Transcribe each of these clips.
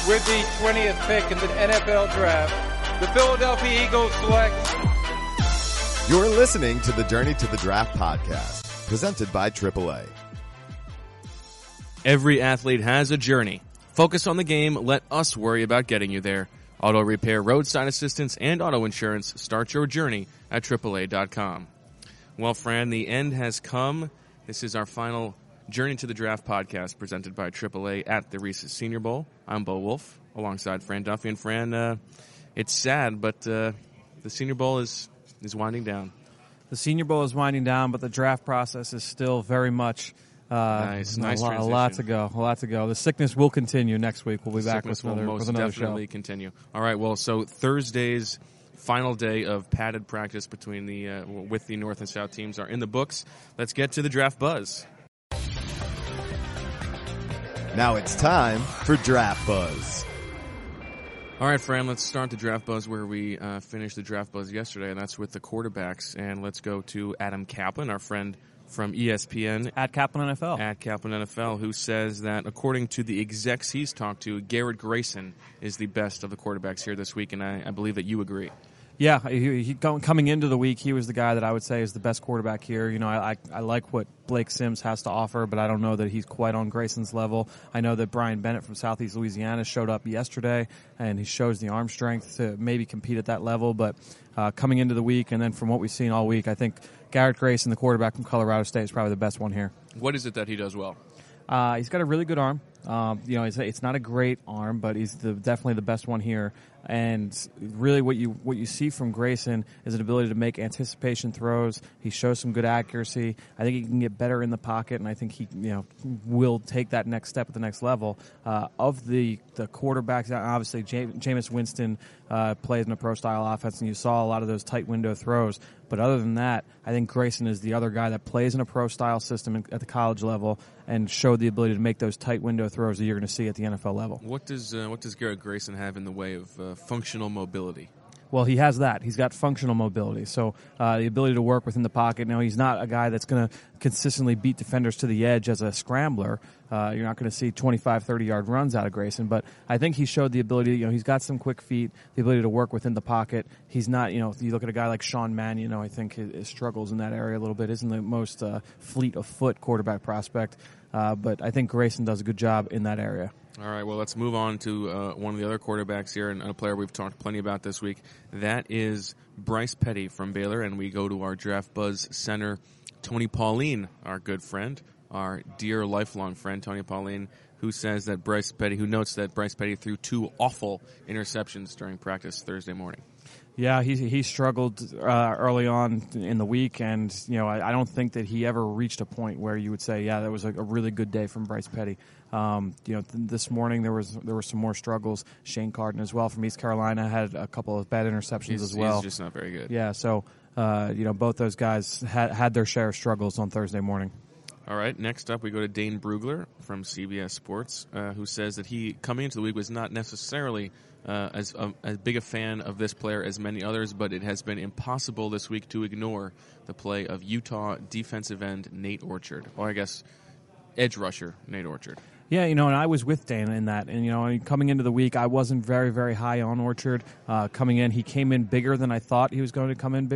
With the 20th pick in the NFL Draft, the Philadelphia Eagles select. You're listening to the Journey to the Draft podcast, presented by AAA. Every athlete has a journey. Focus on the game. Let us worry about getting you there. Auto repair, roadside assistance, and auto insurance. Start your journey at AAA.com. Well, Fran, the end has come. This is our final Journey to the Draft podcast presented by AAA at the Reese's Senior Bowl. I'm Bo Wolf, alongside Fran Duffy. And Fran, it's sad, but the Senior Bowl is winding down. The Senior Bowl is winding down, but the draft process is still very much nice a lot to go. The sickness will continue next week. We'll be back with another definitely show. Continue. All right. Well, so Thursday's final day of padded practice between with the North and South teams are in the books. Let's get to the draft buzz. Now it's time for Draft Buzz. All right, Fran, let's start the draft buzz where we finished the draft buzz yesterday, and that's with the quarterbacks. And let's go to Adam Kaplan, our friend from ESPN. At Kaplan NFL. At Kaplan NFL, who says that according to the execs he's talked to, Garrett Grayson is the best of the quarterbacks here this week, and I believe that you agree. Yeah, coming into the week, he was the guy that I would say is the best quarterback here. You know, I like what Blake Sims has to offer, but I don't know that he's quite on Grayson's level. I know that Brian Bennett from Southeast Louisiana showed up yesterday, and he shows the arm strength to maybe compete at that level. But coming into the week, and then from what we've seen all week, I think Garrett Grayson, the quarterback from Colorado State, is probably the best one here. What is it that he does well? He's got a really good arm. It's not a great arm, but he's definitely the best one here. And really what you see from Grayson is an ability to make anticipation throws. He shows some good accuracy. I think he can get better in the pocket, and I think he will take that next step at the next level. Of the quarterbacks, obviously Jameis Winston plays in a pro-style offense, and you saw a lot of those tight window throws. But other than that, I think Grayson is the other guy that plays in a pro-style system at the college level and showed the ability to make those tight window throws that you're going to see at the NFL level. What does Garrett Grayson have in the way of functional mobility? Well, he has that. He's got functional mobility. So the ability to work within the pocket. Now, he's not a guy that's going to consistently beat defenders to the edge as a scrambler. You're not going to see 25, 30-yard runs out of Grayson. But I think he showed the ability, he's got some quick feet, the ability to work within the pocket. He's not, you look at a guy like Sean Mannion, I think his struggles in that area a little bit. Isn't the most fleet of foot quarterback prospect. But I think Grayson does a good job in that area. All right, well, let's move on to one of the other quarterbacks here, and a player we've talked plenty about this week. That is Bryce Petty from Baylor, and we go to our Draft Buzz center, Tony Pauline, our good friend, our dear lifelong friend, Tony Pauline, who notes that Bryce Petty threw 2 awful interceptions during practice Thursday morning. Yeah, he struggled early on in the week, and I don't think that he ever reached a point where you would say, yeah, that was a really good day from Bryce Petty. This morning there were some more struggles. Shane Carden as well from East Carolina had a couple of bad interceptions as well. He's just not very good. Yeah, so both those guys had their share of struggles on Thursday morning. All right, next up we go to Dane Brugler from CBS Sports, who says that he, coming into the week, was not necessarily as big a fan of this player as many others, but it has been impossible this week to ignore the play of Utah defensive end Nate Orchard. Or I guess edge rusher Nate Orchard. Yeah, and I was with Dan in that. And, coming into the week, I wasn't very, very high on Orchard. Coming in, he came in bigger than I thought he was going to come in,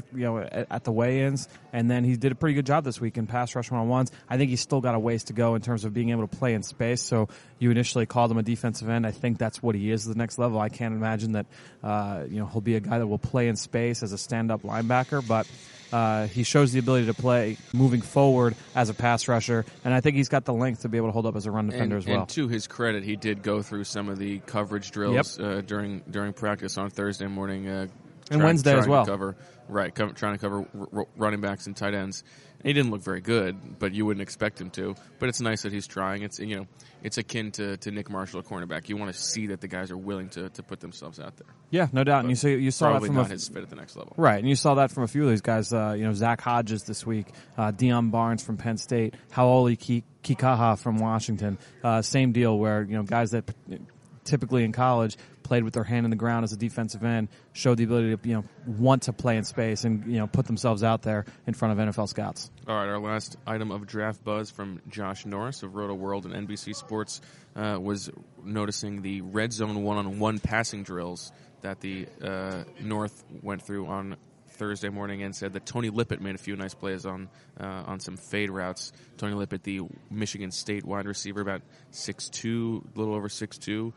at the weigh-ins. And then he did a pretty good job this week in pass rush one-on-ones. I think he's still got a ways to go in terms of being able to play in space. So you initially called him a defensive end. I think that's what he is at the next level. I can't imagine that, he'll be a guy that will play in space as a stand-up linebacker. But he shows the ability to play moving forward as a pass rusher, and I think he's got the length to be able to hold up as a run defender as well. And to his credit, he did go through some of the coverage drills during practice on Thursday morning. And Wednesday as well. Trying to cover running backs and tight ends. And he didn't look very good, but you wouldn't expect him to. But it's nice that he's trying. It's akin to Nick Marshall, a cornerback. You want to see that the guys are willing to put themselves out there. Yeah, no doubt. And you saw that from not his fit at the next level. Right, and you saw that from a few of these guys. Zach Hodges this week, Deion Barnes from Penn State, Haoli Kikaha from Washington. Same deal where guys that typically in college played with their hand in the ground as a defensive end, showed the ability to want to play in space and put themselves out there in front of NFL scouts. All right, our last item of draft buzz from Josh Norris of Roto World and NBC Sports was noticing the red zone one-on-one passing drills that the North went through on Thursday morning, and said that Tony Lippett made a few nice plays on some fade routes. Tony Lippett, the Michigan State wide receiver, about 6'2", a little over 6'2".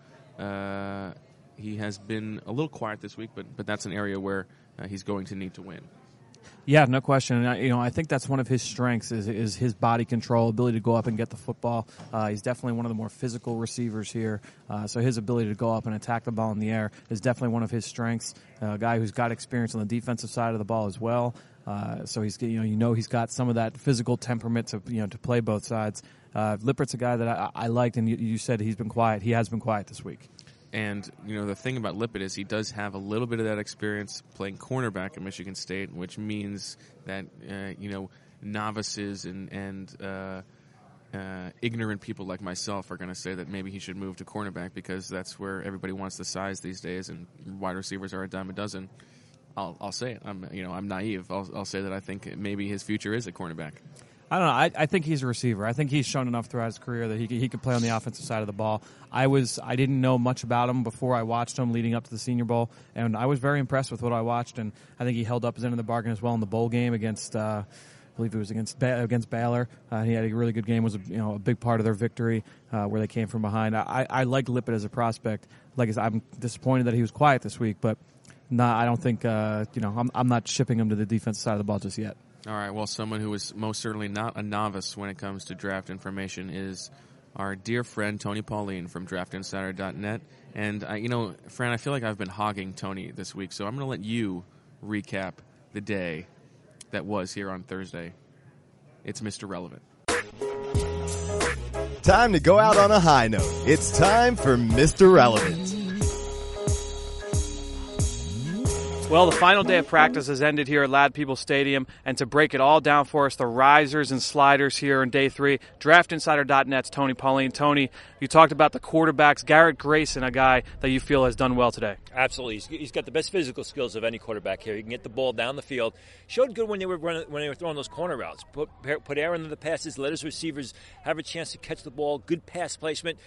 He has been a little quiet this week, but that's an area where he's going to need to win. Yeah, no question. And I think that's one of his strengths is his body control, ability to go up and get the football. He's definitely one of the more physical receivers here. So his ability to go up and attack the ball in the air is definitely one of his strengths. A guy who's got experience on the defensive side of the ball as well. So he's he's got some of that physical temperament to to play both sides. Lippert's a guy that I liked, and you said he's been quiet. He has been quiet this week. And, the thing about Lippett is he does have a little bit of that experience playing cornerback at Michigan State, which means that, novices and ignorant people like myself are going to say that maybe he should move to cornerback because that's where everybody wants the size these days, and wide receivers are a dime a dozen. I'll say it. I'm naive. I'll say that I think maybe his future is a cornerback. I don't know. I think he's a receiver. I think he's shown enough throughout his career that he could play on the offensive side of the ball. I didn't know much about him before I watched him leading up to the Senior Bowl, and I was very impressed with what I watched. And I think he held up his end of the bargain as well in the bowl game against, I believe it was against Baylor. He had a really good game. Was a big part of their victory where they came from behind. I like Lippett as a prospect. Like I said, I'm disappointed that he was quiet this week, but I don't think I'm not shipping him to the defensive side of the ball just yet. All right, well, someone who is most certainly not a novice when it comes to draft information is our dear friend Tony Pauline from DraftInsider.net. And, Fran, I feel like I've been hogging Tony this week, so I'm going to let you recap the day that was here on Thursday. It's Mr. Relevant. Time to go out on a high note. It's time for Mr. Relevant. Well, the final day of practice has ended here at Lad People Stadium, and to break it all down for us, the risers and sliders here in day 3, DraftInsider.net's Tony Pauline. Tony, you talked about the quarterbacks. Garrett Grayson, a guy that you feel has done well today. Absolutely. He's got the best physical skills of any quarterback here. He can get the ball down the field. Showed good when they were throwing those corner routes. Put air into the passes, let his receivers have a chance to catch the ball. Good pass placement.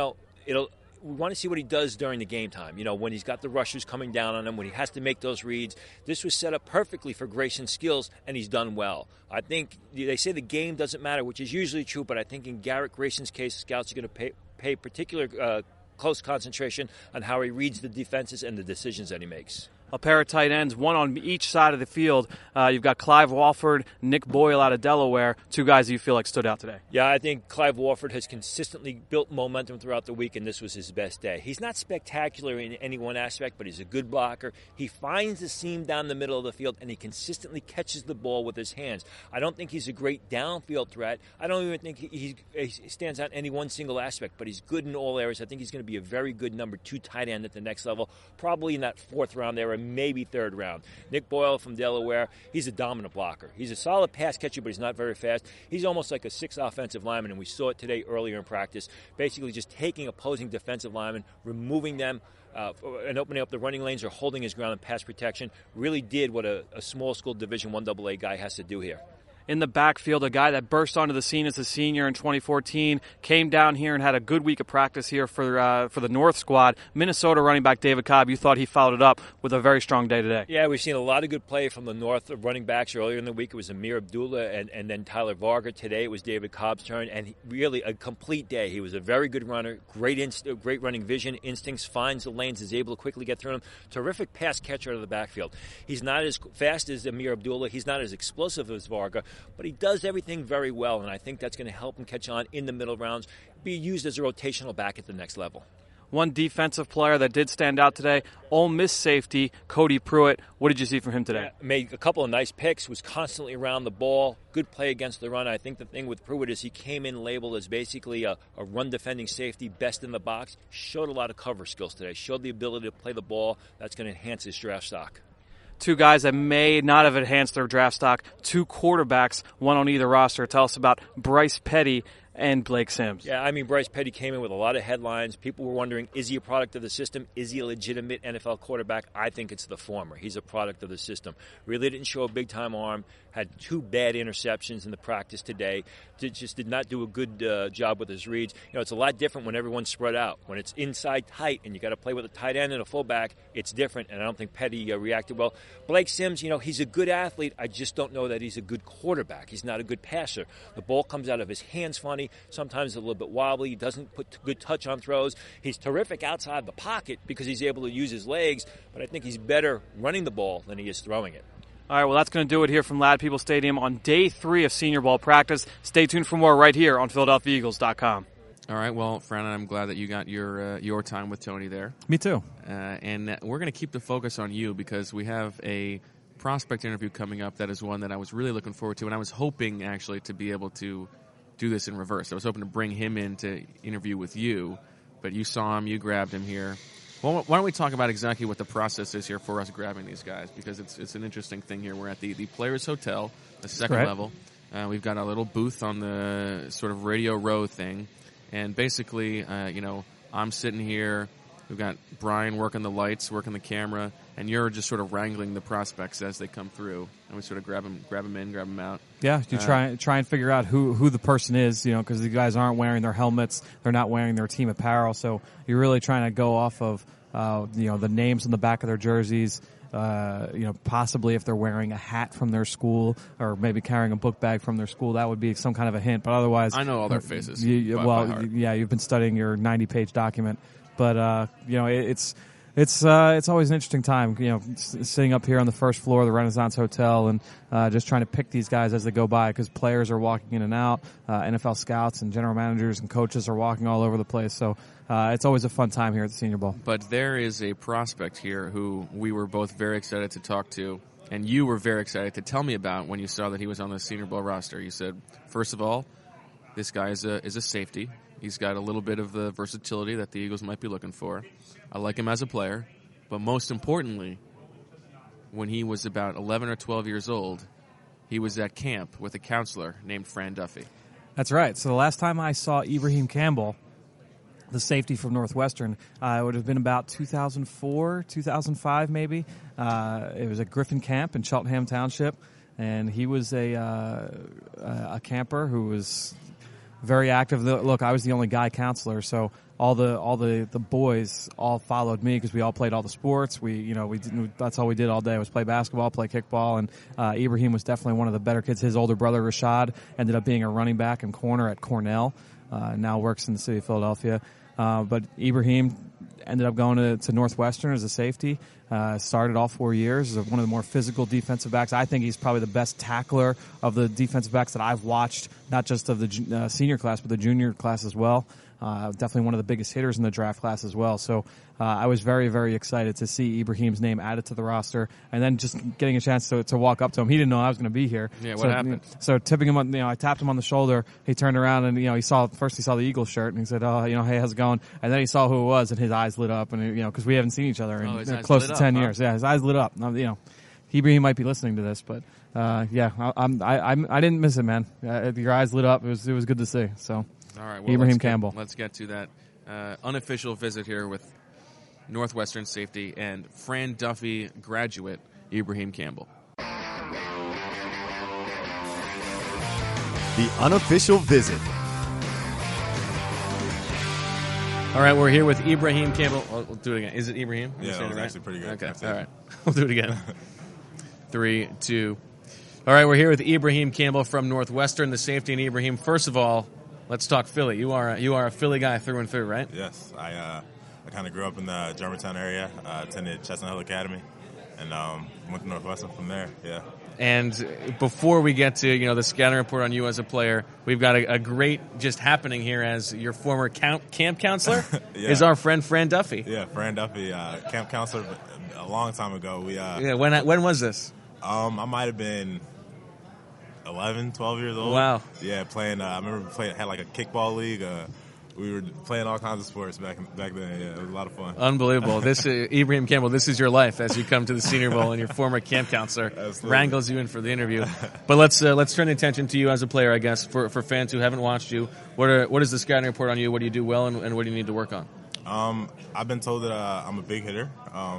We want to see what he does during the game time. When he's got the rushers coming down on him, when he has to make those reads. This was set up perfectly for Grayson's skills, and he's done well. I think they say the game doesn't matter, which is usually true, but I think in Garrett Grayson's case, scouts are going to pay particular close concentration on how he reads the defenses and the decisions that he makes. A pair of tight ends, one on each side of the field. You've got Clive Walford, Nick Boyle out of Delaware, two guys that you feel like stood out today. Yeah, I think Clive Walford has consistently built momentum throughout the week, and this was his best day. He's not spectacular in any one aspect, but he's a good blocker. He finds the seam down the middle of the field, and he consistently catches the ball with his hands. I don't think he's a great downfield threat. I don't even think he stands out in any one single aspect, but he's good in all areas. I think he's going to be a very good number 2 tight end at the next level, probably in that 4th round there, maybe 3rd round. Nick Boyle from Delaware, he's a dominant blocker. He's a solid pass catcher, but he's not very fast. He's almost like a 6th offensive lineman, and we saw it today earlier in practice, basically just taking opposing defensive linemen, removing them, and opening up the running lanes or holding his ground in pass protection. Really did what a small school Division I AA guy has to do here. In the backfield, a guy that burst onto the scene as a senior in 2014, came down here and had a good week of practice here for the North squad. Minnesota running back David Cobb, you thought he followed it up with a very strong day today. Yeah, we've seen a lot of good play from the North running backs. Earlier in the week, it was Amir Abdullah and then Tyler Varga. Today, it was David Cobb's turn, and really a complete day. He was a very good runner, great running vision, instincts, finds the lanes, is able to quickly get through them. Terrific pass catcher out of the backfield. He's not as fast as Amir Abdullah. He's not as explosive as Varga, but he does everything very well, and I think that's going to help him catch on in the middle rounds, be used as a rotational back at the next level. One defensive player that did stand out today, Ole Miss safety Cody Pruitt. What did you see from him today? Yeah, made a couple of nice picks, was constantly around the ball, good play against the run. I think the thing with Pruitt is he came in labeled as basically a run-defending safety, best in the box, showed a lot of cover skills today, showed the ability to play the ball. That's going to enhance his draft stock. Two guys that may not have enhanced their draft stock, 2 quarterbacks, one on either roster. Tell us about Bryce Petty and Blake Sims. Yeah, I mean, Bryce Petty came in with a lot of headlines. People were wondering, is he a product of the system? Is he a legitimate NFL quarterback? I think it's the former. He's a product of the system. Really didn't show a big-time arm. Had 2 bad interceptions in the practice today. Just did not do a good job with his reads. It's a lot different when everyone's spread out. When it's inside tight and you got to play with a tight end and a fullback, it's different, and I don't think Petty reacted well. Blake Sims, he's a good athlete. I just don't know that he's a good quarterback. He's not a good passer. The ball comes out of his hands funny, sometimes a little bit wobbly. He doesn't put good touch on throws. He's terrific outside the pocket because he's able to use his legs, but I think he's better running the ball than he is throwing it. All right, well, that's going to do it here from Lad People Stadium on day 3 of Senior Bowl practice. Stay tuned for more right here on PhiladelphiaEagles.com. All right, well, Fran, I'm glad that you got your time with Tony there. Me too. And we're going to keep the focus on you because we have a prospect interview coming up that is one that I was really looking forward to, and I was hoping, actually, to be able to do this in reverse. I was hoping to bring him in to interview with you, but you saw him, you grabbed him here. Well, why don't we talk about exactly what the process is here for us grabbing these guys, because it's an interesting thing here. We're at the Players Hotel, the second level. We've got a little booth on the sort of Radio Row thing, and basically, I'm sitting here. We've got Brian working the lights, working the camera, and you're just sort of wrangling the prospects as they come through, and we sort of grab them in, grab them out. Yeah, you try and figure out who the person is, because the guys aren't wearing their helmets, they're not wearing their team apparel, so you're really trying to go off of the names on the back of their jerseys. Possibly if they're wearing a hat from their school or maybe carrying a book bag from their school, that would be some kind of a hint. But otherwise, I know all their faces. You've been studying your 90-page document, but it's always an interesting time. Sitting up here on the first floor of the Renaissance Hotel and just trying to pick these guys as they go by, because players are walking in and out. NFL scouts and general managers and coaches are walking all over the place. So it's always a fun time here at the Senior Bowl. But there is a prospect here who we were both very excited to talk to, and you were very excited to tell me about when you saw that he was on the Senior Bowl roster. You said, first of all, this guy is a safety. He's got a little bit of the versatility that the Eagles might be looking for. I like him as a player, but most importantly, when he was about 11 or 12 years old, he was at camp with a counselor named Fran Duffy. That's right. So the last time I saw Ibrahim Campbell, the safety from Northwestern, it would have been about 2004, 2005 maybe. It was at Griffin Camp in Cheltenham Township, and he was a camper who was very active. Look, I was the only guy counselor, so all the boys all followed me because we all played all the sports. That's all we did all day was play basketball, play kickball, and Ibrahim was definitely one of the better kids. His older brother Rashad ended up being a running back and corner at Cornell. Now works in the city of Philadelphia. But Ibrahim ended up going to Northwestern as a safety. Started all 4 years as one of the more physical defensive backs. I think he's probably the best tackler of the defensive backs that I've watched, not just of the senior class, but the junior class as well. Definitely one of the biggest hitters in the draft class as well. So I was very, very excited to see Ibrahim's name added to the roster, and then just getting a chance to walk up to him. He didn't know I was going to be here. Yeah, what happened? So tipping him on, I tapped him on the shoulder. He turned around and he saw the Eagles shirt and he said, "Oh, hey, how's it going?" And then he saw who it was, and his eyes lit up, and because we haven't seen each other in close to 10 years. Yeah, his eyes lit up. Ibrahim might be listening to this, but I didn't miss it, man. Your eyes lit up. It was good to see. So. All right, well, Ibrahim Campbell. Let's get to that unofficial visit here with Northwestern safety and Fran Duffy graduate Ibrahim Campbell. The unofficial visit. All right, we're here with Ibrahim Campbell. We'll do it again. Is it Ibrahim? Yeah, that was actually pretty good. Okay, all right. We'll do it again. 3, 2. All right, we're here with Ibrahim Campbell from Northwestern, the safety. And Ibrahim, first of all, let's talk Philly. You are a Philly guy through and through, right? Yes. I kind of grew up in the Germantown area, attended Chestnut Hill Academy, and went to Northwestern from there, yeah. And before we get to, the scouting report on you as a player, we've got a great just happening here as your former camp counselor yeah. is our friend Fran Duffy. Yeah, Fran Duffy, camp counselor a long time ago. When was this? I might have been 11, 12 years old. Wow. Yeah, playing. I remember had like a kickball league, we were playing all kinds of sports back then. Yeah, it was a lot of fun. Unbelievable. This Ibrahim Campbell, this is your life as you come to the Senior Bowl and your former camp counselor wrangles you in for the interview. But let's turn the attention to you as a player, I guess, for fans who haven't watched you. What is the scouting report on you? What do you do well, and what do you need to work on? I've been told that I'm a big hitter.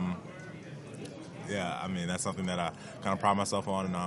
Yeah, I mean, that's something that I kind of pride myself on, and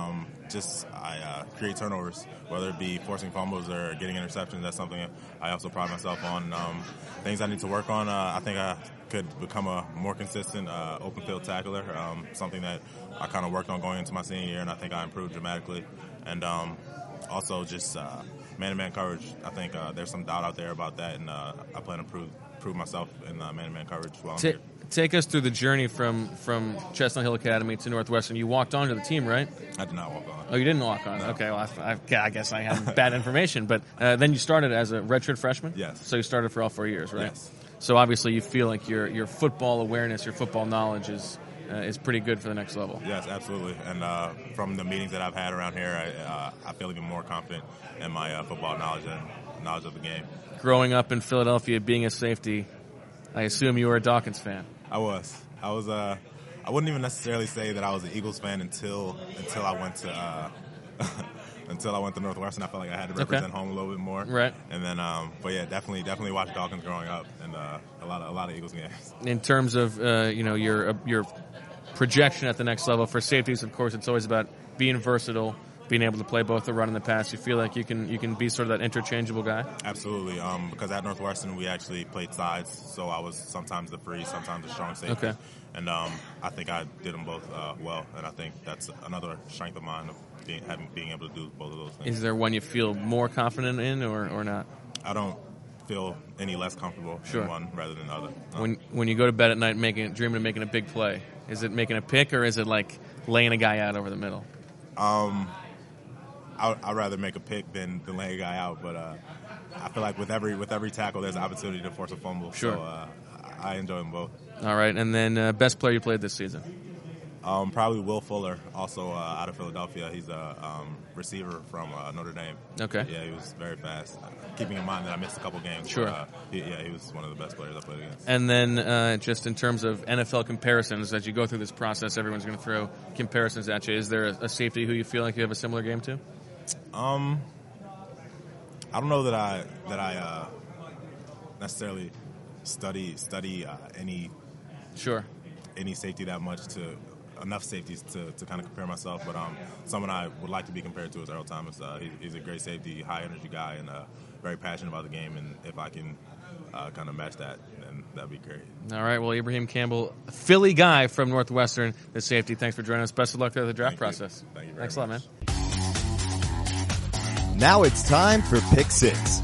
I create turnovers, whether it be forcing fumbles or getting interceptions. That's something I also pride myself on. Things I need to work on, I think I could become a more consistent open field tackler, something that I kind of worked on going into my senior year, and I think I improved dramatically. And also just man-to-man coverage. I think there's some doubt out there about that, and I plan to prove myself in man-to-man coverage while I'm here. Take us through the journey from Chestnut Hill Academy to Northwestern. You walked onto the team, right? I did not walk on. Oh, you didn't walk on. No. Okay, well, I guess I had bad information. But then you started as a redshirt freshman? Yes. So you started for all 4 years, right? Yes. So obviously you feel like your football awareness, your football knowledge is pretty good for the next level. Yes, absolutely. And from the meetings that I've had around here, I feel even more confident in my football knowledge and knowledge of the game. Growing up in Philadelphia, being a safety, I assume you were a Dawkins fan. I was. I wouldn't even necessarily say that I was an Eagles fan until I went to until I went to Northwestern. I felt like I had to represent home a little bit more. Right. And then, but yeah, definitely watched Dawkins growing up, and a lot of Eagles games. In terms of your projection at the next level for safeties, of course, it's always about being versatile, being able to play both the run and the pass. You feel like you can be sort of that interchangeable guy? Absolutely. Because at Northwestern we actually played sides, so I was sometimes the free, sometimes the strong safety. Okay. And I think I did them both well, and I think that's another strength of mine of being able to do both of those things. Is there one you feel more confident in or not? I don't feel any less comfortable in one rather than the other. No. When you go to bed at night dreaming of making a big play, is it making a pick or is it like laying a guy out over the middle? I'd rather make a pick than lay a guy out, but I feel like with every tackle, there's an opportunity to force a fumble. Sure. So I enjoy them both. All right, and then best player you played this season? Probably Will Fuller, also out of Philadelphia. He's a receiver from Notre Dame. Okay. Yeah, he was very fast. Keeping in mind that I missed a couple games. Sure. But, he was one of the best players I played against. And then just in terms of NFL comparisons, as you go through this process, everyone's going to throw comparisons at you. Is there a safety who you feel like you have a similar game to? I don't know that I necessarily study any safety that much, to enough safeties to kind of compare myself, but someone I would like to be compared to is Earl Thomas. He's a great safety, high energy guy, and very passionate about the game, and if I can kind of match that, then that'd be great. All right, well, Ibrahim Campbell, Philly guy from Northwestern, the safety. Thanks for joining us. Best of luck through the draft process. Thank you very Thanks a lot, man. Now it's time for Pick Six.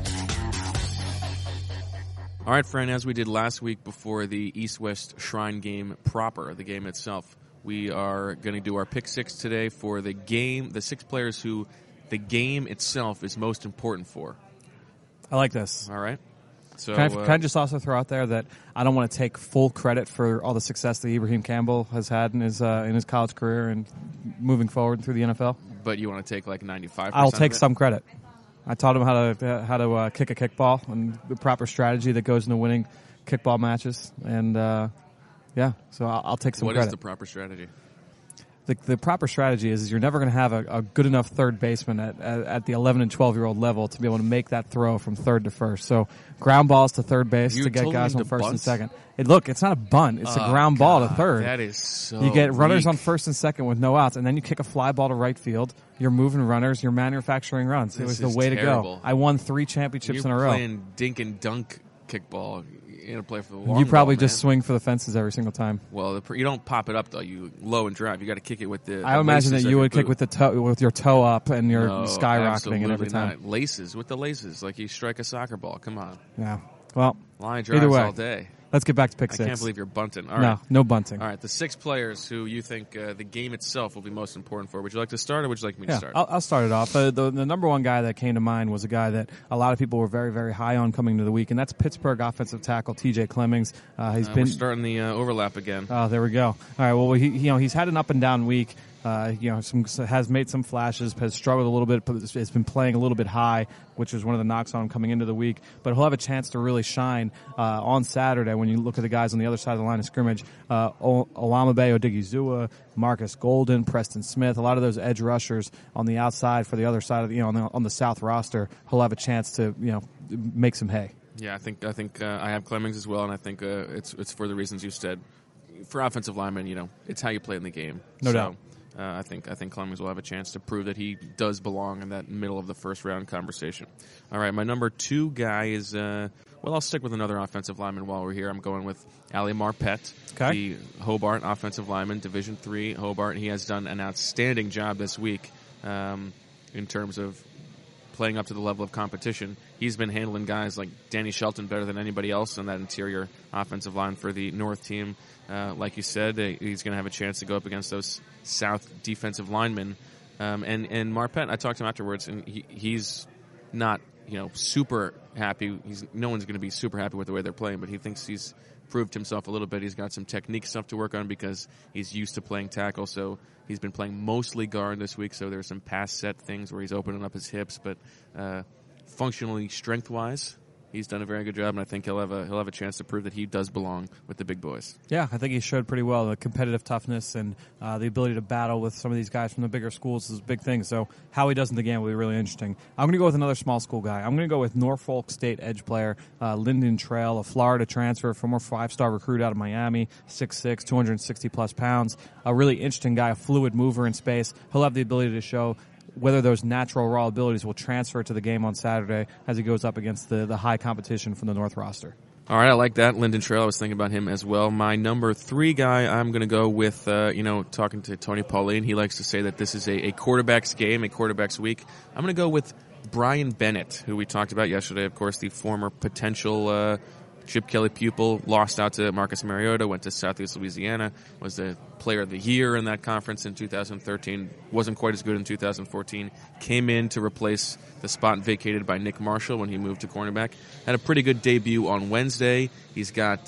All right, friend, as we did last week before the East-West Shrine game proper, the game itself, we are going to do our Pick Six today for the game, the 6 players who the game itself is most important for. I like this. All right. So, can I just also throw out there that I don't want to take full credit for all the success that Ibrahim Campbell has had in his college career and moving forward through the NFL. But you want to take like 95%? I'll take some credit. I taught him how to kick a kickball and the proper strategy that goes into winning kickball matches. And so I'll take some credit. What is the proper strategy? The proper strategy is you're never going to have a good enough third baseman at the 11 and 12-year-old level to be able to make that throw from third to first. So ground balls to third base to get guys on first and second. It's not a bunt. It's a ground ball to third. That is so You get runners weak. on first and second with no outs, and then you kick a fly ball to right field. You're moving runners. You're manufacturing runs. It was the way to go. I won 3 championships in a row. You're playing dink and dunk kickball. You got to play for the long You probably ball, just swing for the fences every single time. Well, you don't pop it up though. You low and drive. You got to kick it with the. I imagine that you would kick boot. with your toe up and you're No, skyrocketing it every time. Not. Laces with the laces, like you strike a soccer ball. Come on. Yeah. Well, line drives either way, all day. Let's get back to pick 6. I can't believe you're bunting. All right. No bunting. All right, the 6 players who you think the game itself will be most important for. Would you like to start, or would you like me to start? I'll start it off. The number one guy that came to mind was a guy that a lot of people were very, very high on coming to the week, and that's Pittsburgh offensive tackle T.J. Clemmings. We're starting the overlap again. Oh, there we go. All right. Well, he's had an up and down week. Has made some flashes, has struggled a little bit, but has been playing a little bit high, which was one of the knocks on him coming into the week. But he'll have a chance to really shine on Saturday when you look at the guys on the other side of the line of scrimmage. Olamabe Odigizua, Marcus Golden, Preston Smith, a lot of those edge rushers on the outside for the other side of on the South roster. He'll have a chance to make some hay. Yeah, I think I have Clemmings as well, and I think it's for the reasons you said. For offensive linemen, it's how you play in the game. No doubt. I think Clemmings will have a chance to prove that he does belong in that middle of the first round conversation. All right, my number 2 guy is I'll stick with another offensive lineman while we're here. I'm going with Ali Marpet, the Hobart offensive lineman, Division III Hobart. He has done an outstanding job this week in terms of playing up to the level of competition. He's been handling guys like Danny Shelton better than anybody else on that interior offensive line for the North team. Like you said, he's going to have a chance to go up against those South defensive linemen. And Marpet, I talked to him afterwards, and he's not super happy. No one's going to be super happy with the way they're playing, but he thinks he's proved himself a little bit. He's got some technique stuff to work on because he's used to playing tackle, so he's been playing mostly guard this week, so there's some pass set things where he's opening up his hips, but functionally, strength-wise, he's done a very good job, and I think he'll have a chance to prove that he does belong with the big boys. Yeah, I think he showed pretty well. The competitive toughness and the ability to battle with some of these guys from the bigger schools is a big thing. So how he does in the game will be really interesting. I'm going to go with another small school guy. I'm going to go with Norfolk State edge player Lyndon Trail, a Florida transfer, former 5-star recruit out of Miami, 6'6", 260-plus pounds. A really interesting guy, a fluid mover in space. He'll have the ability to show whether those natural raw abilities will transfer to the game on Saturday as he goes up against the high competition from the North roster. All right, I like that. Lyndon Trail, I was thinking about him as well. My number 3 guy, I'm going to go with, talking to Tony Pauline, he likes to say that this is a quarterback's game, a quarterback's week. I'm going to go with Brian Bennett, who we talked about yesterday, of course, the former potential Chip Kelly pupil, lost out to Marcus Mariota, went to Southeast Louisiana, was the player of the year in that conference in 2013, wasn't quite as good in 2014, came in to replace the spot vacated by Nick Marshall when he moved to cornerback, had a pretty good debut on Wednesday. He's got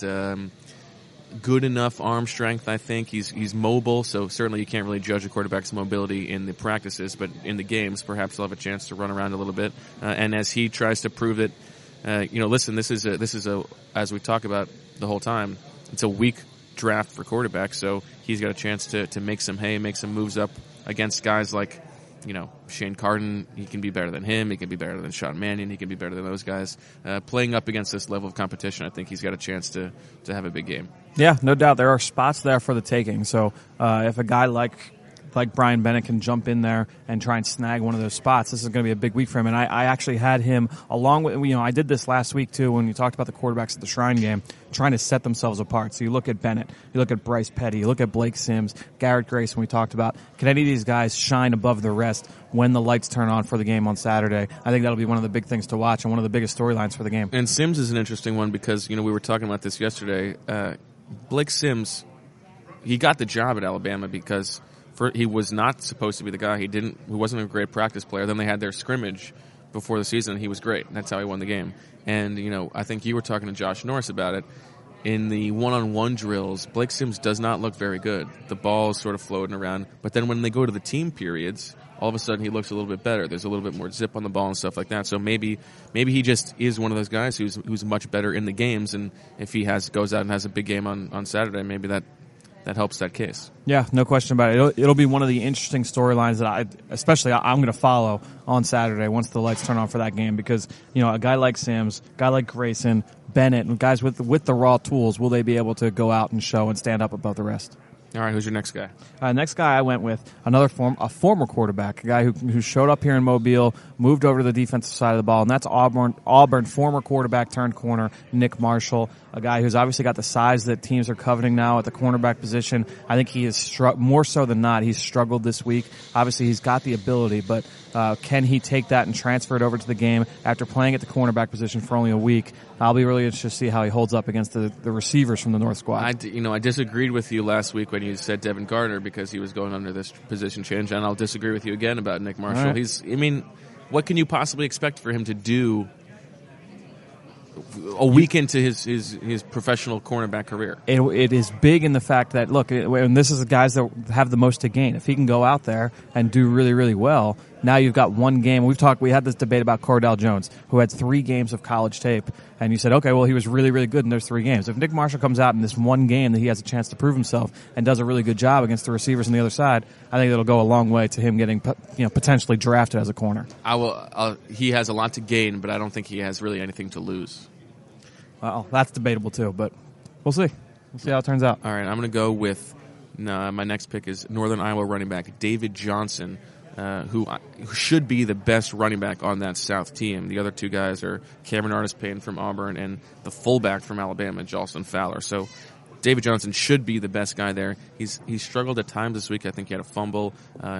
good enough arm strength, I think. He's mobile, so certainly you can't really judge a quarterback's mobility in the practices, but in the games, perhaps he'll have a chance to run around a little bit. And as he tries to prove that, listen, this is a as we talk about the whole time, it's a weak draft for quarterbacks, so he's got a chance to make some hay, make some moves up against guys like, Shane Carden. He can be better than him. He can be better than Sean Mannion. He can be better than those guys. Playing up against this level of competition, I think he's got a chance to have a big game. Yeah, no doubt. There are spots there for the taking. So if a guy like Brian Bennett can jump in there and try and snag one of those spots, this is going to be a big week for him. And I actually had him along with, I did this last week too when we talked about the quarterbacks at the Shrine game, trying to set themselves apart. So you look at Bennett, you look at Bryce Petty, you look at Blake Sims, Garrett Grayson we talked about. Can any of these guys shine above the rest when the lights turn on for the game on Saturday? I think that'll be one of the big things to watch and one of the biggest storylines for the game. And Sims is an interesting one because, we were talking about this yesterday. Blake Sims, he got the job at Alabama because he was not supposed to be the guy. He wasn't a great practice player. Then they had their scrimmage before the season, and he was great. That's how he won the game. And, I think you were talking to Josh Norris about it. In the one-on-one drills, Blake Sims does not look very good. The ball is sort of floating around. But then when they go to the team periods, all of a sudden he looks a little bit better. There's a little bit more zip on the ball and stuff like that. So maybe he just is one of those guys who's much better in the games. And if he goes out and has a big game on Saturday, maybe that helps that case. Yeah, no question about it. It'll be one of the interesting storylines that I'm going to follow on Saturday once the lights turn on for that game because, a guy like Sims, a guy like Grayson, Bennett, and guys with the raw tools, will they be able to go out and show and stand up above the rest? All right, who's your next guy? Next guy I went with a former quarterback, a guy who showed up here in Mobile, moved over to the defensive side of the ball, and that's Auburn former quarterback turned corner, Nick Marshall, a guy who's obviously got the size that teams are coveting now at the cornerback position. I think he is more so than not. He's struggled this week. Obviously, he's got the ability, but can he take that and transfer it over to the game after playing at the cornerback position for only a week? I'll be really interested to see how he holds up against the receivers from the North squad. I disagreed with you last week when you said Devin Gardner because he was going under this position change, and I'll disagree with you again about Nick Marshall. Right. What can you possibly expect for him to do a week into his professional cornerback career. It is big in the fact that, look, and this is the guys that have the most to gain. If he can go out there and do really, really well, now you've got one game. We had this debate about Cordell Jones, who had 3 games of college tape, and you said, okay, well, he was really, really good in those 3 games. If Nick Marshall comes out in this one game that he has a chance to prove himself and does a really good job against the receivers on the other side, I think it'll go a long way to him getting, potentially drafted as a corner. He has a lot to gain, but I don't think he has really anything to lose. Well, that's debatable too, but we'll see. We'll see how it turns out. All right, I'm going to go with my next pick is Northern Iowa running back David Johnson, who should be the best running back on that South team. The other 2 guys are Cameron Artis-Payne from Auburn and the fullback from Alabama, Jalston Fowler. So David Johnson should be the best guy there. He's struggled at times this week. I think he had a fumble.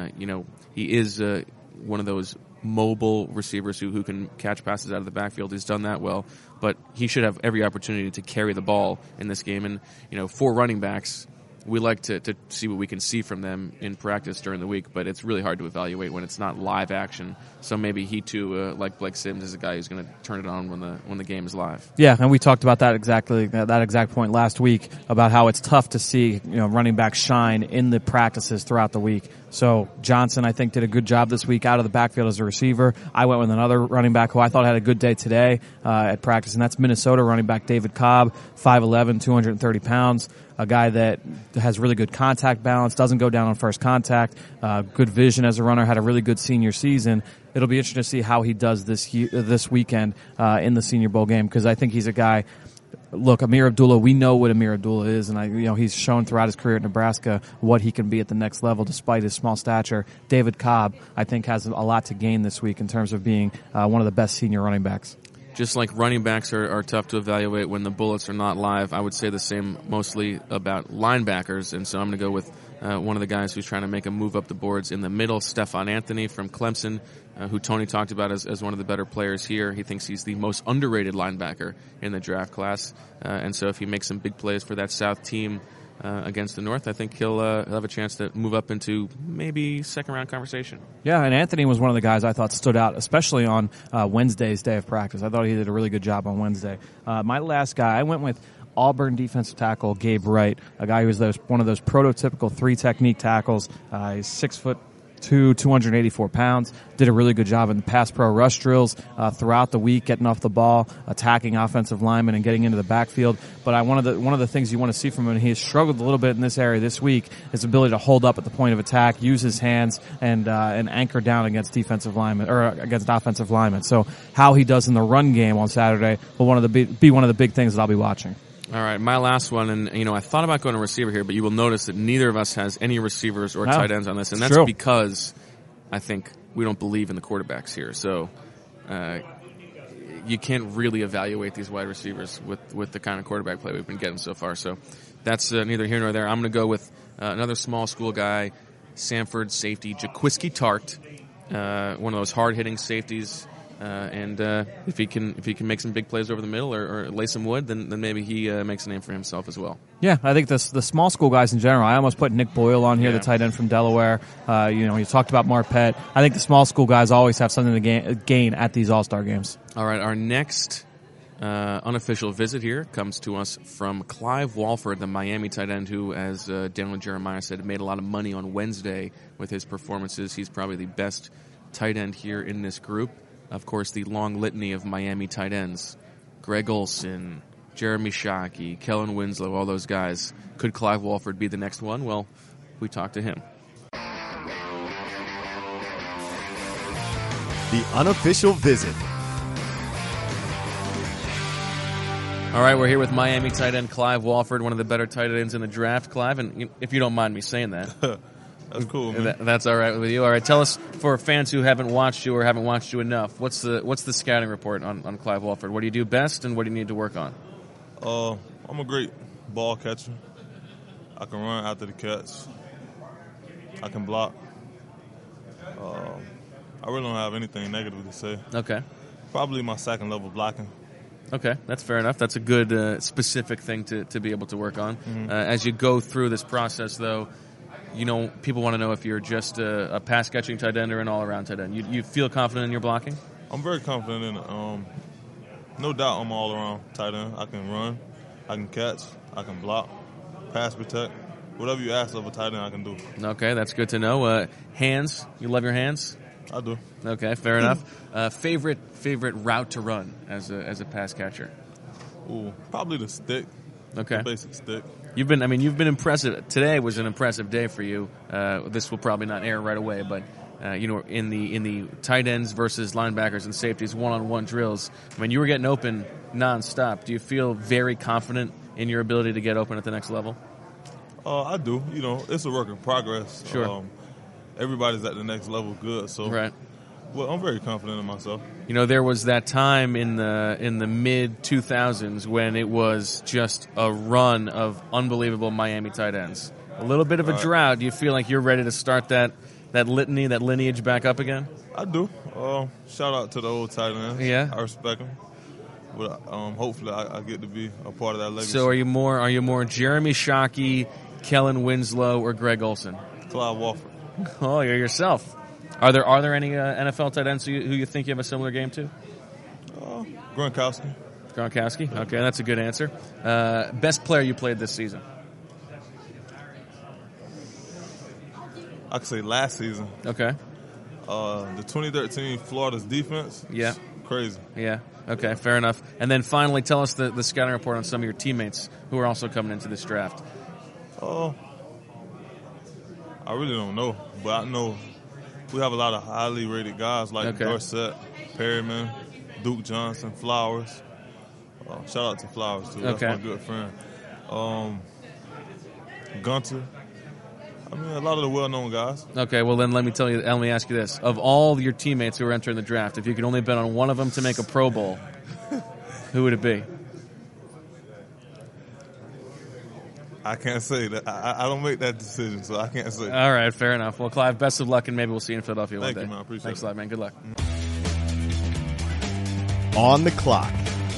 He is one of those mobile receivers who can catch passes out of the backfield. He's done that well, but he should have every opportunity to carry the ball in this game. And, for running backs, we like to see what we can see from them in practice during the week, but it's really hard to evaluate when it's not live action. So maybe he too, like Blake Sims, is a guy who's going to turn it on when the game is live. Yeah, and we talked about that exact point last week about how it's tough to see running backs shine in the practices throughout the week. So Johnson, I think, did a good job this week out of the backfield as a receiver. I went with another running back who I thought had a good day today at practice, and that's Minnesota running back David Cobb, 5'11", 230 pounds. A guy that has really good contact balance, doesn't go down on first contact, good vision as a runner, had a really good senior season. It'll be interesting to see how he does this weekend in the Senior Bowl game, because I think he's a guy. Look, Amir Abdullah, we know what Amir Abdullah is, and he's shown throughout his career at Nebraska what he can be at the next level despite his small stature. David Cobb, I think, has a lot to gain this week in terms of being one of the best senior running backs. Just like running backs are tough to evaluate when the bullets are not live, I would say the same mostly about linebackers, and so I'm going to go with one of the guys who's trying to make a move up the boards in the middle, Stephon Anthony from Clemson, who Tony talked about as one of the better players here. He thinks he's the most underrated linebacker in the draft class, and so if he makes some big plays for that South team against the North, I think he'll have a chance to move up into maybe second-round conversation. Yeah, and Anthony was one of the guys I thought stood out, especially on Wednesday's day of practice. I thought he did a really good job on Wednesday. My last guy, I went with Auburn defensive tackle Gabe Wright, a guy who's one of those prototypical 3-technique tackles. He's 6'2", 284 pounds. Did a really good job in the pass pro rush drills throughout the week, getting off the ball, attacking offensive linemen, and getting into the backfield. But one of the things you want to see from him, and he has struggled a little bit in this area this week, is ability to hold up at the point of attack, use his hands, and anchor down against defensive linemen or against offensive linemen. So how he does in the run game on Saturday will be one of the big things that I'll be watching. All right, my last one, and I thought about going to receiver here, but you will notice that neither of us has any receivers or tight ends on this, and that's true. Because I think we don't believe in the quarterbacks here. So you can't really evaluate these wide receivers with the kind of quarterback play we've been getting so far. So that's neither here nor there. I'm going to go with another small school guy, Samford safety Jaquiski Tart, one of those hard-hitting safeties. And if he can make some big plays over the middle or lay some wood, then maybe he makes a name for himself as well. Yeah, I think the small school guys in general. I almost put Nick Boyle on here, the tight end from Delaware. You talked about Marpet. I think the small school guys always have something to gain at these All-Star games. All right, our next unofficial visit here comes to us from Clive Walford, the Miami tight end, who, as Daniel Jeremiah said, made a lot of money on Wednesday with his performances. He's probably the best tight end here in this group. Of course, the long litany of Miami tight ends, Greg Olson, Jeremy Shockey, Kellen Winslow, all those guys. Could Clive Walford be the next one? Well, we talked to him. The unofficial visit. All right, we're here with Miami tight end Clive Walford, one of the better tight ends in the draft. Clive, and if you don't mind me saying that. That's cool, man. That's all right with you. All right, tell us, for fans who haven't watched you or haven't watched you enough, what's the scouting report on Clive Walford? What do you do best, and what do you need to work on? I'm a great ball catcher. I can run after the catch. I can block. I really don't have anything negative to say. Okay. Probably my second level blocking. Okay, that's fair enough. That's a good specific thing to be able to work on. Mm-hmm. As you go through this process, though, people want to know if you're just a pass-catching tight end or an all-around tight end. You feel confident in your blocking? I'm very confident in it. no doubt I'm all around tight end. I can run, I can catch, I can block, pass protect. Whatever you ask of a tight end, I can do. Okay, that's good to know. Hands, you love your hands? I do. Okay, fair enough. Favorite route to run as a pass catcher? Ooh, probably the stick. Okay. The basic stick. You've been impressive. Today was an impressive day for you. This will probably not air right away, but in the tight ends versus linebackers and safeties one-on-one drills, I mean, you were getting open nonstop. Do you feel very confident in your ability to get open at the next level? I do. It's a work in progress. Sure. Everybody's at the next level good, so right. Well, I'm very confident in myself. There was that time in the mid 2000s when it was just a run of unbelievable Miami tight ends. A little bit of a drought. Do you feel like you're ready to start that litany, that lineage back up again? I do. Shout out to the old tight ends. Yeah. I respect them. But hopefully I get to be a part of that legacy. So are you more Jeremy Shockey, Kellen Winslow, or Greg Olsen? Clyde Wofford. Oh, you're yourself. Are there any NFL tight ends who you think you have a similar game to? Gronkowski. Gronkowski? Okay, that's a good answer. Best player you played this season? I could say last season. Okay. The 2013 Florida's defense. Yeah. Crazy. Yeah. Okay, fair enough. And then finally, tell us the scouting report on some of your teammates who are also coming into this draft. I really don't know, but I know we have a lot of highly rated guys like Dorsett, Perryman, Duke Johnson, Flowers. Shout out to Flowers, too. That's my good friend. Gunter. I mean, a lot of the well-known guys. Okay, well then let me ask you this. Of all your teammates who are entering the draft, if you could only bet on one of them to make a Pro Bowl, who would it be? I can't say that. I don't make that decision, so I can't say. All right, fair enough. Well, Clive, best of luck, and maybe we'll see you in Philadelphia one day. Thank you, man. I appreciate it. Thanks a lot, man. Good luck. On the clock.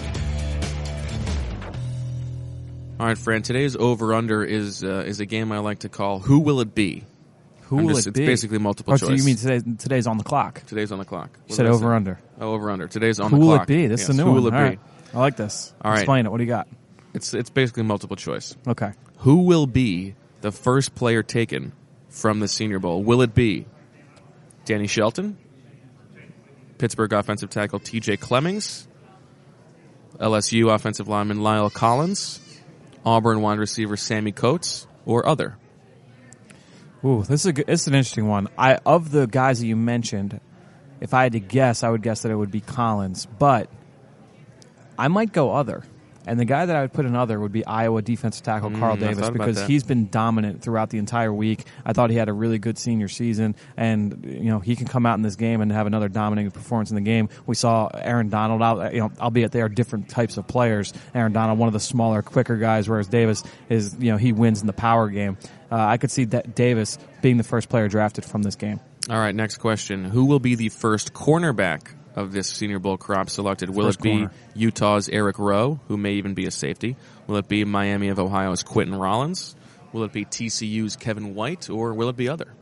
All right, Fran. Today's over/under is a game I like to call "Who Will It Be?" Who will it be? It's basically multiple choice. So you mean today's on the clock? Today's on the clock. You said over/under. Oh, over/under. Today's on Who the clock. Who will it be? This is a new one. Who will it be? Right. I like this. All right. Explain it. What do you got? It's basically multiple choice. Okay. Who will be the first player taken from the Senior Bowl? Will it be Danny Shelton, Pittsburgh offensive tackle T.J. Clemmings, LSU offensive lineman Lyle Collins, Auburn wide receiver Sammy Coates, or other? Ooh, this is an interesting one. Of the guys that you mentioned, if I had to guess, I would guess that it would be Collins, but I might go other. And the guy that I would put in other would be Iowa defensive tackle Carl Davis, because he's been dominant throughout the entire week. I thought he had a really good senior season, and he can come out in this game and have another dominating performance in the game. We saw Aaron Donald out, albeit they are different types of players. Aaron Donald, one of the smaller, quicker guys, whereas Davis is, he wins in the power game. I could see that Davis being the first player drafted from this game. All right, next question. Who will be the first cornerback of this Senior Bowl crop selected? Will it be Utah's Eric Rowe, who may even be a safety? Will it be Miami of Ohio's Quentin Rollins? Will it be TCU's Kevin White, or will it be other?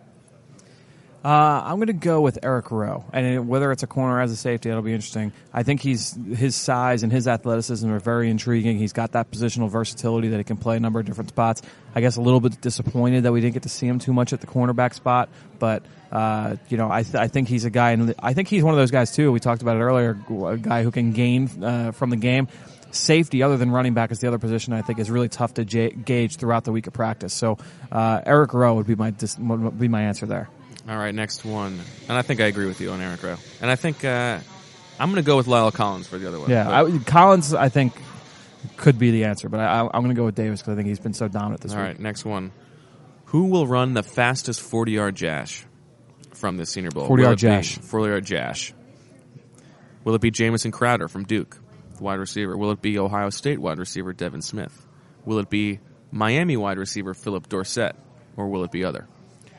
I'm going to go with Eric Rowe, and whether it's a corner or as a safety, that'll be interesting. I think his size and his athleticism are very intriguing. He's got that positional versatility that he can play a number of different spots. I guess a little bit disappointed that we didn't get to see him too much at the cornerback spot, but I think he's a guy, and I think he's one of those guys too. We talked about it earlier, a guy who can gain from the game. Safety, other than running back, is the other position I think is really tough to gauge throughout the week of practice. So Eric Rowe would be my answer there. All right, next one. And I think I agree with you on Eric Rowe. And I think I'm going to go with Lyle Collins for the other one. Yeah, Collins, I think, could be the answer. But I'm going to go with Davis because I think he's been so dominant this week. All right, next one. Who will run the fastest 40-yard dash from this Senior Bowl? 40-yard dash. 40-yard dash. Will it be Jamison Crowder from Duke, the wide receiver? Will it be Ohio State wide receiver Devin Smith? Will it be Miami wide receiver Philip Dorsett? Or will it be other?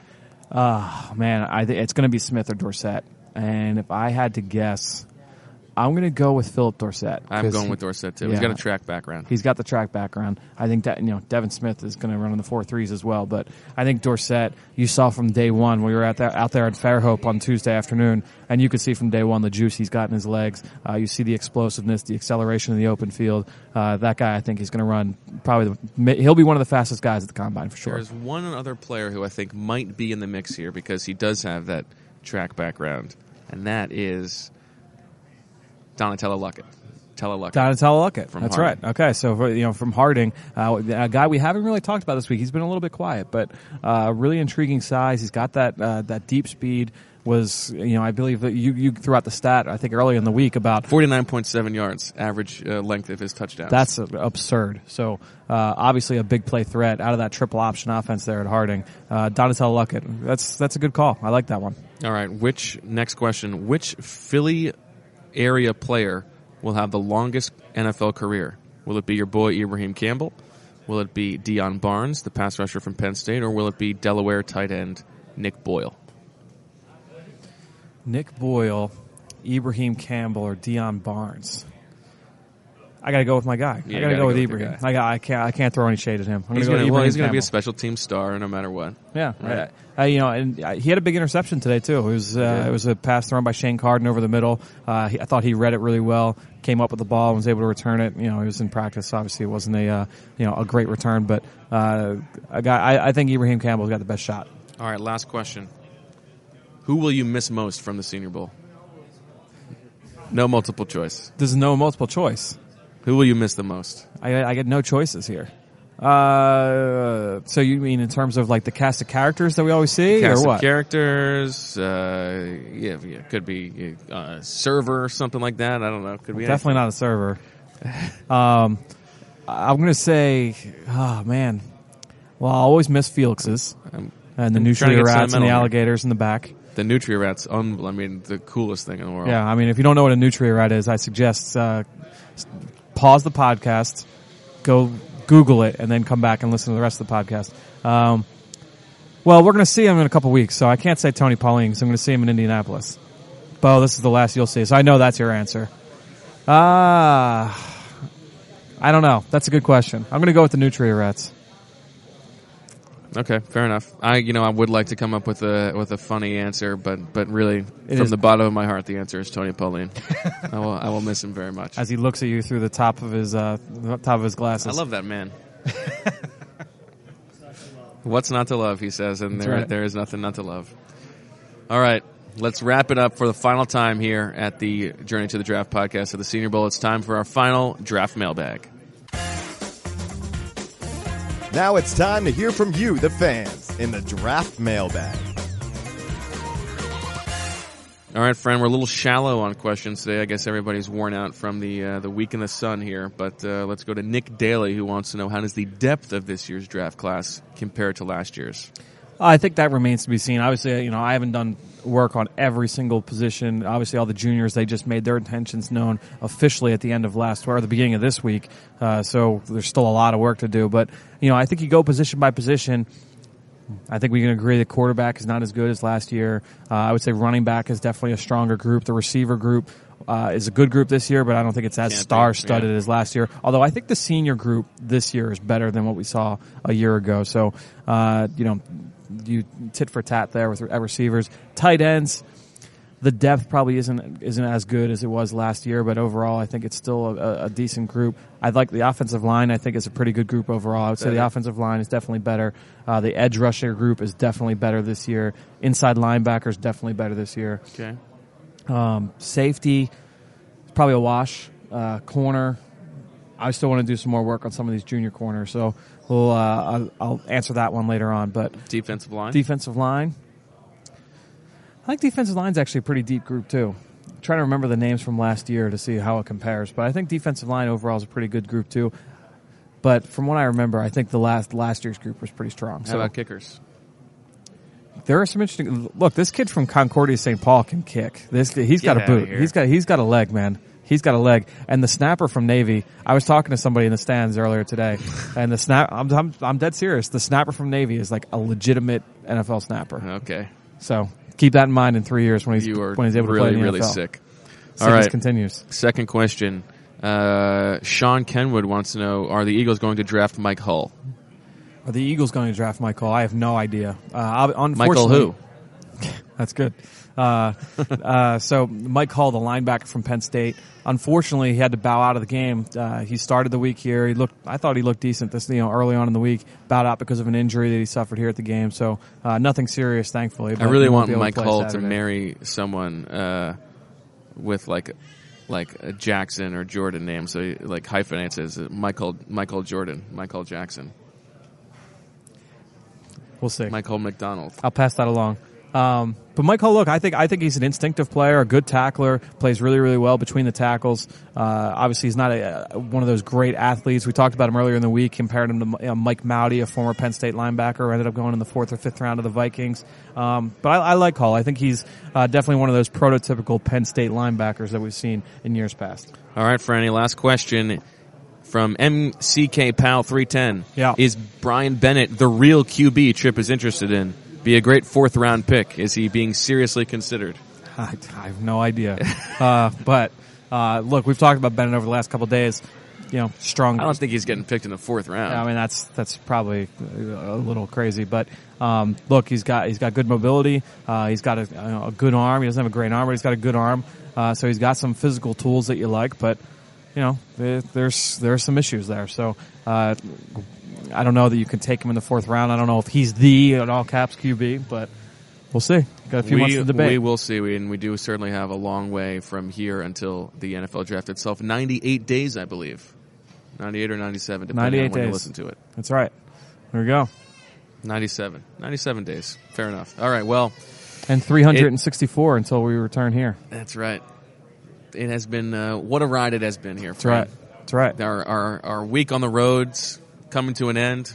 Man, I think it's going to be Smith or Dorsett. And if I had to guess, I'm going to go with Philip Dorsett. I'm going with Dorsett too. He's got a track background. He's got the track background. I think that Devin Smith is going to run in the 4.3s as well. But I think Dorsett, you saw from day one, we were out there at Fairhope on Tuesday afternoon, and you could see from day one the juice he's got in his legs. You see the explosiveness, the acceleration in the open field. That guy, I think, he's going to run he'll be one of the fastest guys at the combine for sure. There's one other player who I think might be in the mix here because he does have that track background, and that is Donatello Luckett. Donatello Luckett. From That's Harding. right. Okay, so from Harding, a guy we haven't really talked about this week. He's been a little bit quiet, but really intriguing size. He's got that deep speed. I believe that you threw out the stat, I think, earlier in the week about 49.7 yards average length of his touchdowns. That's absurd. So obviously a big play threat out of that triple option offense there at Harding. Donatello Luckett. That's a good call. I like that one. All right. Next question? Which Philly area player will have the longest NFL career? Will it be your boy Ibrahim Campbell? Will it be Deion Barnes, the pass rusher from Penn State, or will it be Delaware tight end Nick Boyle? Nick Boyle, Ibrahim Campbell, or Deion Barnes. I got to go with my guy. Yeah, I got to go with Ibrahim. I can't throw any shade at him. He's going to be a special team star no matter what. Yeah, right. And he had a big interception today too. It was a pass thrown by Shane Carden over the middle. I thought he read it really well. Came up with the ball and was able to return it. He was in practice. Obviously, it wasn't a great return, but I think Ibrahim Campbell's got the best shot. All right, last question. Who will you miss most from the Senior Bowl? No multiple choice. There's no multiple choice. Who will you miss the most? I get no choices here. So you mean in terms of like the cast of characters that we always see, cast or what? Of characters. Could be a server or something like that. I don't know. Could be definitely not a server. I'm going to say, oh man. Well, I always miss Felix's and the nutria rats and the alligators in the back. The nutria rat's the coolest thing in the world. Yeah, I mean, if you don't know what a nutria rat is, I suggest pause the podcast, go Google it, and then come back and listen to the rest of the podcast. Well, we're going to see him in a couple weeks, so I can't say Tony Pauline, because I'm going to see him in Indianapolis. Bo, this is the last you'll see, so I know that's your answer. I don't know. That's a good question. I'm going to go with the nutria rats. Okay, fair enough. I would like to come up with a funny answer, but really, from the bottom of my heart, the answer is Tony Pauline. I will miss him very much. As he looks at you through the top of his glasses. I love that man. What's not to love? He says, and there is nothing not to love. All right, let's wrap it up for the final time here at the Journey to the Draft podcast of the Senior Bowl. It's time for our final draft mailbag. Now it's time to hear from you, the fans, in the draft mailbag. All right, friend, we're a little shallow on questions today. I guess everybody's worn out from the week in the sun here. But let's go to Nick Daly, who wants to know, how does the depth of this year's draft class compare to last year's? I think that remains to be seen. Obviously, I haven't done work on every single position. Obviously, all the juniors, they just made their intentions known officially at the end of the beginning of this week. So there's still a lot of work to do. But, I think you go position by position. I think we can agree that quarterback is not as good as last year. I would say running back is definitely a stronger group. The receiver group is a good group this year, but I don't think it's as star-studded as last year. Although I think the senior group this year is better than what we saw a year ago. So, you tit for tat there with receivers. Tight ends, the depth probably isn't as good as it was last year, but overall I think it's still a decent group. I'd like the offensive line. I think it's a pretty good group overall. I would say the offensive line is definitely better. The edge rusher group is definitely better this year. Inside linebacker is definitely better this year. Okay. Safety, probably a wash. Corner, I still want to do some more work on some of these junior corners, so I'll answer that one later on. But defensive line? I think defensive line's actually a pretty deep group too. I'm trying to remember the names from last year to see how it compares, but I think defensive line overall is a pretty good group too. But from what I remember, I think the last year's group was pretty strong. How about kickers? There are some interesting. Look, this kid from Concordia St. Paul can kick. He's got a boot. He's got a leg, man. He's got a leg. And the snapper from Navy, I was talking to somebody in the stands earlier today, and I'm dead serious. The snapper from Navy is like a legitimate NFL snapper. Okay. So keep that in mind in 3 years when he's able to play in the really NFL. Sick. Sickness continues. Second question. Sean Kenwood wants to know, are the Eagles going to draft Mike Hull? Are the Eagles going to draft Mike Hull? I have no idea. Michael who? That's good. So Mike Hull, the linebacker from Penn State, unfortunately he had to bow out of the game. He started the week here. I thought he looked decent early on in the week. Bowed out because of an injury that he suffered here at the game. So nothing serious, thankfully. I really want Mike Hull to marry someone with like a Jackson or Jordan name, so he hyphenates as Michael Jordan, Michael Jackson. We'll see. Michael McDonald. I'll pass that along. But Mike Hull, look, I think he's an instinctive player, a good tackler, plays really, really well between the tackles. Obviously, he's not one of those great athletes. We talked about him earlier in the week, compared him to Mike Mowdy, a former Penn State linebacker, who ended up going in the 4th or 5th round of the Vikings. But I like Hull. I think he's definitely one of those prototypical Penn State linebackers that we've seen in years past. All right, Franny, last question from MCK Pal 310. Yeah. Is Brian Bennett the real QB Tripp is interested in? Be a great 4th round pick. Is he being seriously considered? I have no idea. But look, we've talked about Bennett over the last couple of days. Strong. I don't think he's getting picked in the 4th round. I mean, that's probably a little crazy. But look, he's got good mobility. He's got a good arm. He doesn't have a great arm, but he's got a good arm. So he's got some physical tools that you like. But there's some issues there. So I don't know that you can take him in the 4th round. I don't know if he's the, in all caps, QB, but we'll see. Got a few months to debate. We will see, and we do certainly have a long way from here until the NFL draft itself. 98 days, I believe. 98 or 97, depending on when you listen to it. That's right. There we go. 97. 97 days. Fair enough. All right, well. And 364 until we return here. That's right. It has been, what a ride it has been here. That's right. That's right. Our week on the roads coming to an end.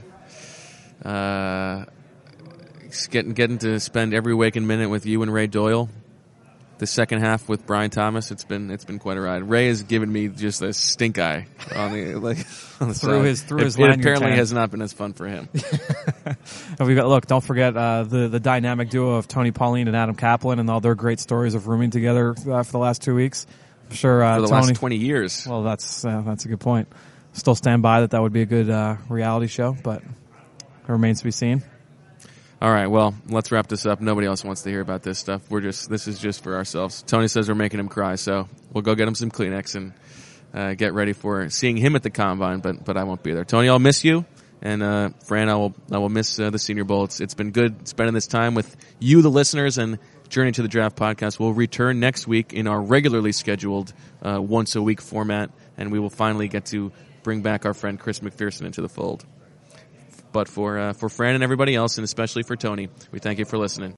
Getting to spend every waking minute with you and Ray Doyle. The second half with Brian Thomas, it's been quite a ride. Ray has given me just a stink eye on the through his it apparently has not been as fun for him. Look, don't forget the dynamic duo of Tony Pauline and Adam Kaplan and all their great stories of rooming together for the last 2 weeks. I'm sure for the Tony, last 20 years. Well, that's a good point. Still stand by that would be a good reality show, but it remains to be seen. All right, well, let's wrap this up. Nobody else wants to hear about this stuff. This is just for ourselves. Tony says we're making him cry, so we'll go get him some Kleenex and get ready for seeing him at the Combine, but I won't be there. Tony, I'll miss you, and Fran, I will miss the Senior Bowl. It's been good spending this time with you, the listeners, and Journey to the Draft podcast. We'll return next week in our regularly scheduled once-a-week format, and we will finally get to bring back our friend Chris McPherson into the fold. But for Fran and everybody else, and especially for Tony, we thank you for listening.